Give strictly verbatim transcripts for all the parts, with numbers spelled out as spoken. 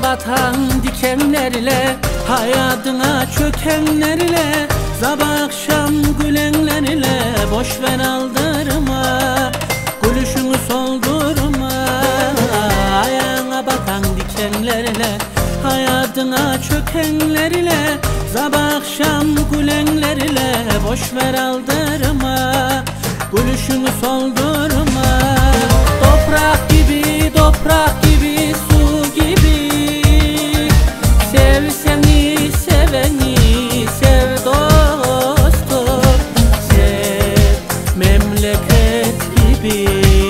batan dikenlerle, hayatına çökenlerle, sabah akşam gülenlerle, boşver aldırma, gülüşünü soldurma. Ayağına batan dikenlerle, hayatına çökenlerle, sabah akşam gülenlerle, boşver aldırma, gülüşünü soldurma. Toprak gibi, toprak gibi, su gibi, sev seni seveni, sev dostum, sev memleket gibi.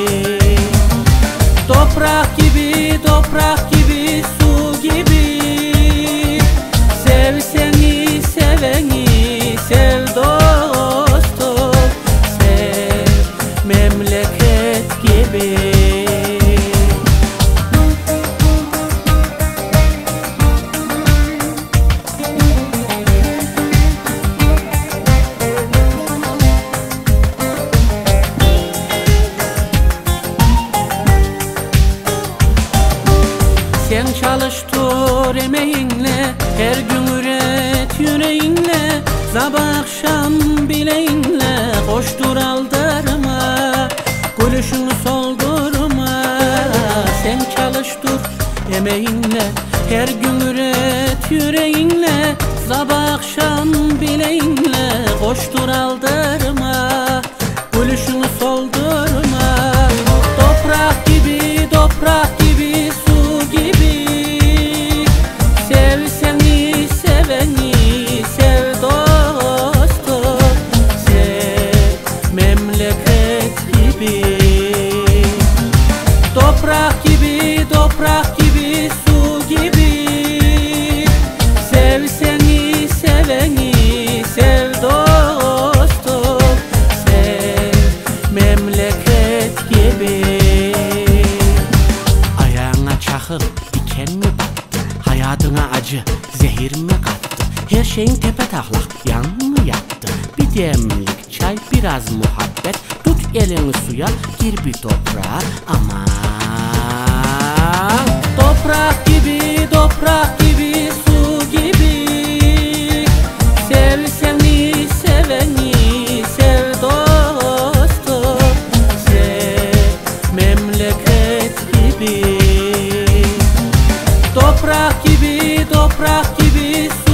Toprak gibi, toprak gibi, su gibi, sev seni seveni, sev dostum, sev memleket gibi. Sen çalıştır emeğinle, her gün üret yüreğinle, sabah akşam bileğinle, koştur aldırma, gülüşünü soldurma. Sen çalıştır emeğinle, her gün üret yüreğinle, sabah akşam bileğinle, koştur aldırma, gülüşünü soldurma. Toprak gibi, toprak gibi, su gibi, sev seni seveni, sev dostum, sev memleket gibi. Toprak gibi, toprak gibi, su gibi, sev seni seveni, sev dostum, sev memleket gibi. Ayağına çakıl, diken mi battı? Hayatına acı, zehir mi kattı? Her şeyin tepe taklak, yan mı yattı? Bir demlik çay, biraz muhabbet, tut elini suya, gir bir toprağa, aman. Toprak gibi, toprak gibi, su gibi, sev seni seveni, sev dostum, sev memleket gibi. Toprak gibi, toprak gibi,